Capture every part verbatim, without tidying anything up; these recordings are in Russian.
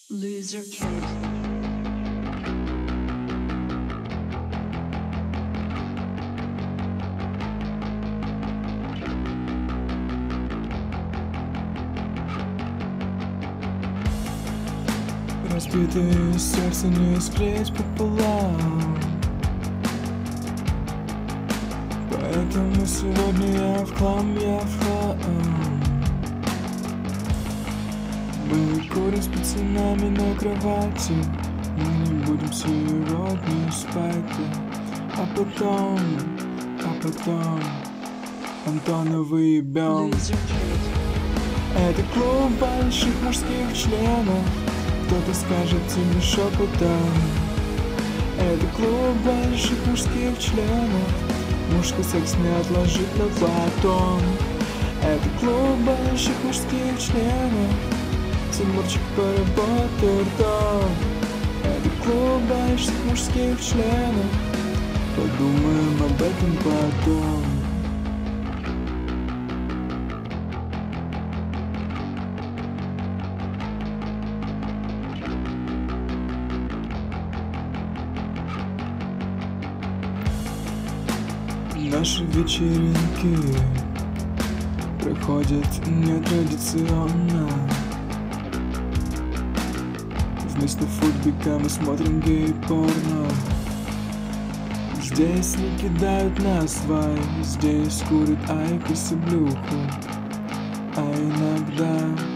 Loser kid. Разбитое сердце не склеить пополам, поэтому сегодня я в хлам, я в хлам. Мы курим с пацанами на кровати, мы не будем сегодня спать. А потом, а потом Антона выебем. Loser kid. Это клуб больших мужских членов, кто-то скажет тебе шепотом. Это клуб больших мужских членов, мужской секс не отложить на потом. Это клуб больших мужских членов, Тимурчик поработает ртом. Это клуб больших мужских членов, подумаем об этом потом. Наши вечеринки проходят нетрадиционно. Вместо футбика мы смотрим гей-порно. Здесь не кидают нас вай, здесь курят айкос и блюху. А иногда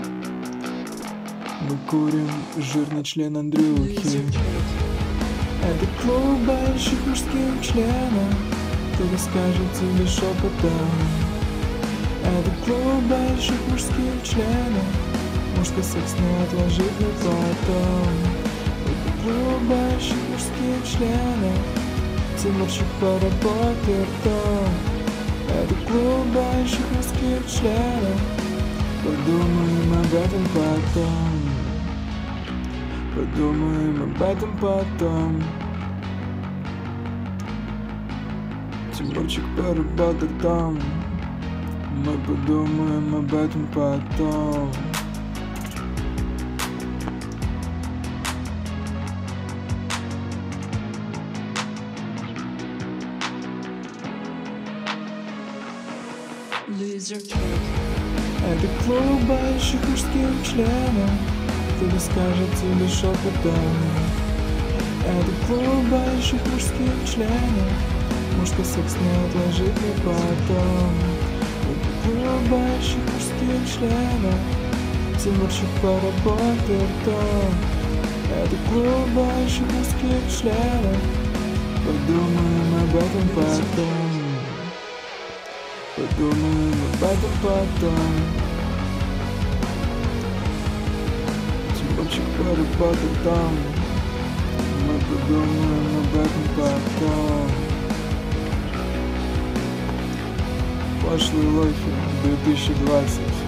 мы курим жирный член Андрюхи. Loser kid. Это клуб больших мужских членов, кто-то скажет тебе шепотом. Это клуб больших мужских членов, мужской секс не отложить на потом. Это клуб больших мужских членов, Тимурчик поработает ртом. Это клуб больших мужских членов, подумаем об этом потом. Подумаем об этом потом. Тимурчик поработает там, мы подумаем об этом потом. Loser kid. Это клуб больших мужских членов, кто-то скажет тебе шепотом. Это клуб больших мужских членов, мужской секс не отложить на потом. Это клуб больших мужских членов, Тимурчик поработает ртом. Это клуб больших мужских членов, подумаем об этом потом. Подумаем об этом потом. Тимурчик поработает там, мы подумаем об этом потом. Пошлые лохи две тысячи двадцать.